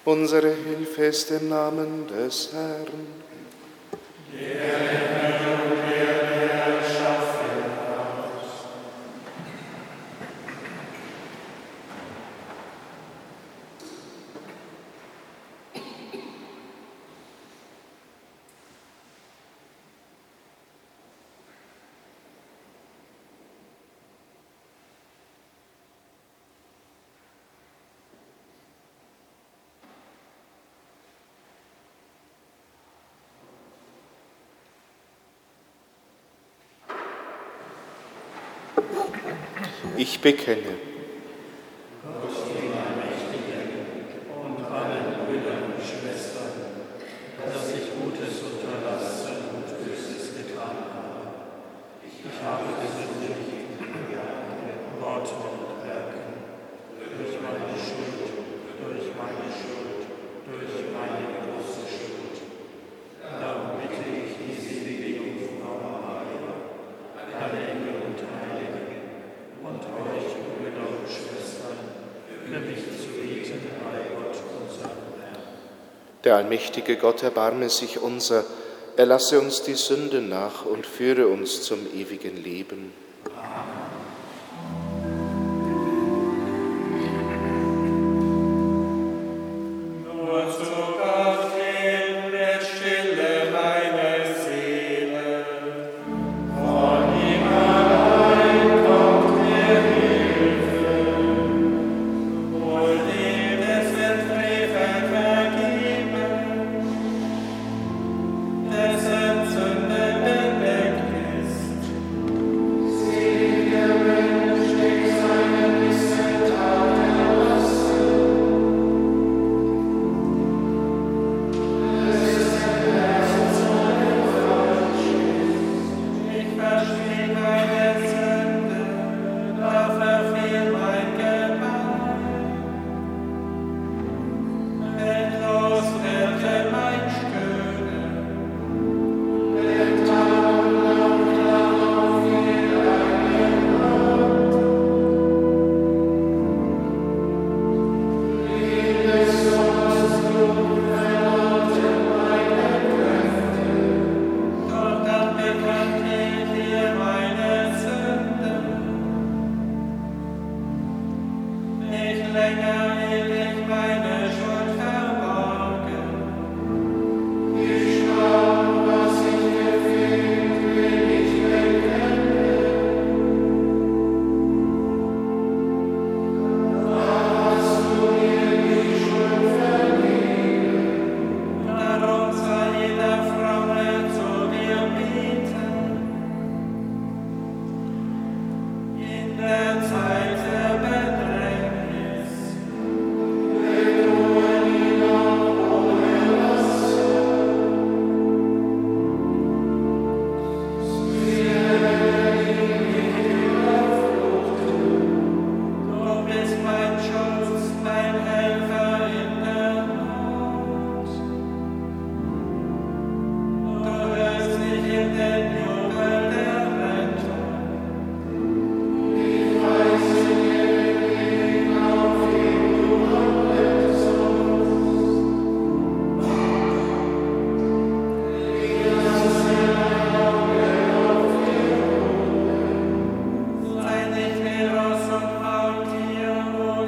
Unsere Hilfe ist im Namen des Herrn. Der Herr und der erschaffen hat. Ich bekenne, Gott, den Allmächtigen und allen Brüdern und Schwestern, dass ich Gutes unterlassen und Böses getan habe. Ich habe gesündigt in Gedanken, Worten und Werken, durch meine Schuld, durch meine große Schuld. Darum bitte ich die selige Jungfrau Maria, alle Engel und Heiligen, und euch, Brüder und Schwestern, für mich zu beten bei Gott, unserem Herrn. der allmächtige Gott erbarme sich unser, er lasse uns die Sünden nach und führe uns zum ewigen Leben. Nur zu Gott hin der Stille meine Seele, von ihm allein kommt mir Hilfe, wohl dem dessen Frevel vergeben, dessen Sünde bedeckt ist. Seliger Mensch, durch seine Missetat erlassen. Ich verstehe meine Sünde, da verfiel mein Gebein. Endlos wird mein Stöhnen, der Tag laut darauf viel eingebracht. Liebeslos Blut verlautet meine Kräfte. Doch dann bekannt ich dir meine Sünden. Nicht länger will ich meine Schuld verborgen. Ich schau, was ich gefühlt, will ich bekennen. Da hast du mir die Schuld vergeben. Darum soll jeder Fromme zu dir beten. In der Zeit der Bedrängnis, bedrohen ihn auch ohne Wasser. Sie erledigen mich Überfluten. Du bist mein Schutz, mein Helfer in der Not. Du hörst mich in den Jubel der Rettung. Ich weise dir den Weg, auf ihn du wandeln sollst. Ich lasse mein Auge auf dir ruhen. Sei nicht wie Ross und Maultier, wo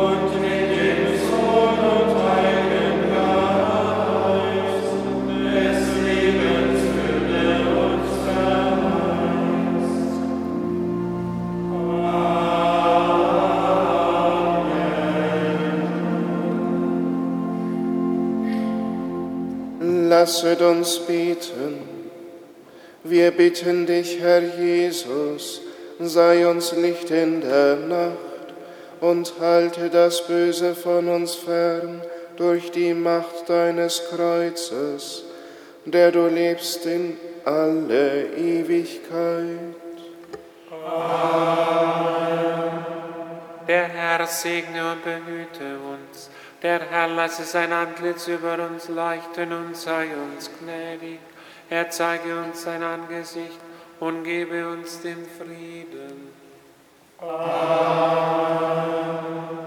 Lasset uns beten. Wir bitten dich, Herr Jesus, sei uns Licht in der Nacht und halte das Böse von uns fern durch die Macht deines Kreuzes, der du lebst in alle Ewigkeit. Amen. Der Herr segne und behüte uns. Der Herr lasse sein Antlitz über uns leuchten und sei uns gnädig. Er zeige uns sein Angesicht und gebe uns den Frieden. Amen.